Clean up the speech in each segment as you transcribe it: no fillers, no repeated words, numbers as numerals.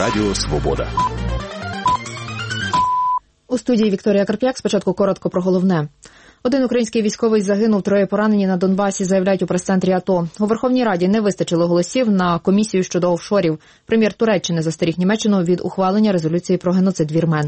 Радіо Свобода. У студії Вікторія Карп'як. Спочатку коротко про головне. Один український військовий загинув, 3 поранені на Донбасі, заявляють у прес-центрі АТО. У Верховній Раді не вистачило голосів на комісію щодо офшорів. Прем'єр Туреччини застеріг Німеччину від ухвалення резолюції про геноцид вірмен.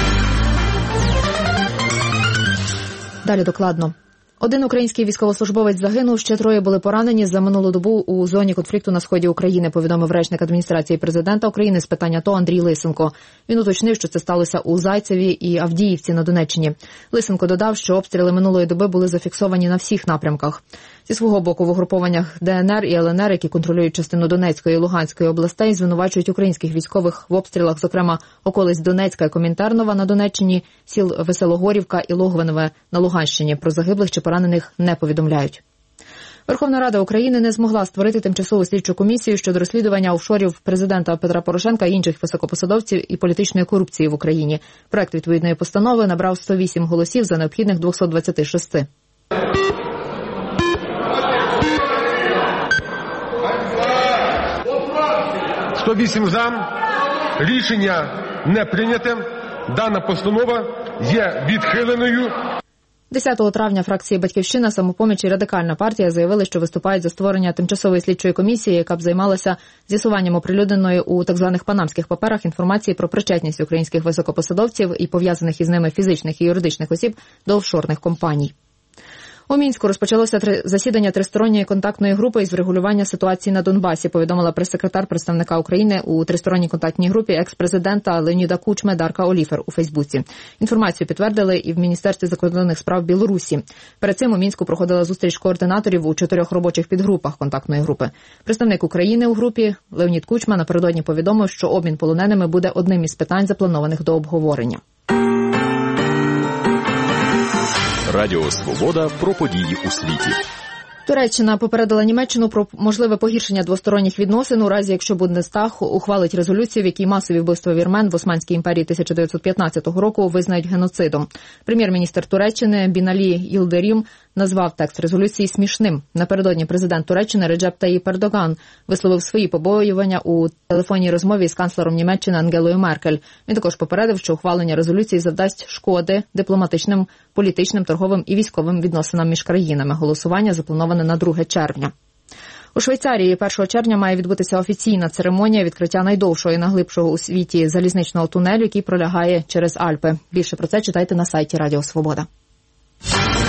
Далі докладно. Один український військовослужбовець загинув, ще 3 були поранені за минулу добу у зоні конфлікту на сході України, повідомив речник адміністрації президента України з питань АТО Андрій Лисенко. Він уточнив, що це сталося у Зайцеві і Авдіївці на Донеччині. Лисенко додав, що обстріли минулої доби були зафіксовані на всіх напрямках. Зі свого боку в угрупованнях ДНР і ЛНР, які контролюють частину Донецької і Луганської областей, звинувачують українських військових в обстрілах, зокрема околиць Донецька і Комінтернова на Донеччині, сіл Веселогорівка і Логвинове на Луганщині. Про загиблих чи поранених не повідомляють. Верховна Рада України не змогла створити тимчасову слідчу комісію щодо розслідування офшорів президента Петра Порошенка і інших високопосадовців і політичної корупції в Україні. Проект відповідної постанови набрав 108 голосів за необхідних 226. 108 за. Рішення не прийняте. Дана постанова є відхиленою. 10 травня фракції «Батьківщина», «Самопоміч» і Радикальна партія заявили, що виступають за створення тимчасової слідчої комісії, яка б займалася з'ясуванням оприлюдненої у так званих панамських паперах інформації про причетність українських високопосадовців і пов'язаних із ними фізичних і юридичних осіб до офшорних компаній. У Мінську розпочалося засідання тристоронньої контактної групи із врегулювання ситуації на Донбасі, повідомила прес-секретар представника України у тристоронній контактній групі екс-президента Леоніда Кучми Дарка Оліфер у Фейсбуці. Інформацію підтвердили і в Міністерстві закордонних справ Білорусі. Перед цим у Мінську проходила зустріч координаторів у 4 робочих підгрупах контактної групи. Представник України у групі Леонід Кучма напередодні повідомив, що обмін полоненими буде одним із питань, запланованих до обговорення. Радіо Свобода про події у світі. Туреччина попередила Німеччину про можливе погіршення двосторонніх відносин у разі, якщо Бундестаг ухвалить резолюцію, в якій масові вбивства вірмен в Османській імперії 1915 року визнають геноцидом. Прем'єр-міністр Туреччини Біналі Йилдирім назвав текст резолюції смішним. Напередодні президент Туреччини Реджеп Таїп Ердоган висловив свої побоювання у телефонній розмові з канцлером Німеччини Ангелою Меркель. Він також попередив, що ухвалення резолюції завдасть шкоди дипломатичним, політичним, торговим і військовим відносинам між країнами. Голосування заплановане на 2 червня. У Швейцарії 1 червня має відбутися офіційна церемонія відкриття найдовшого і найглибшого у світі залізничного тунелю, який пролягає через Альпи. Більше про це читайте на сайті Радіо Свобода.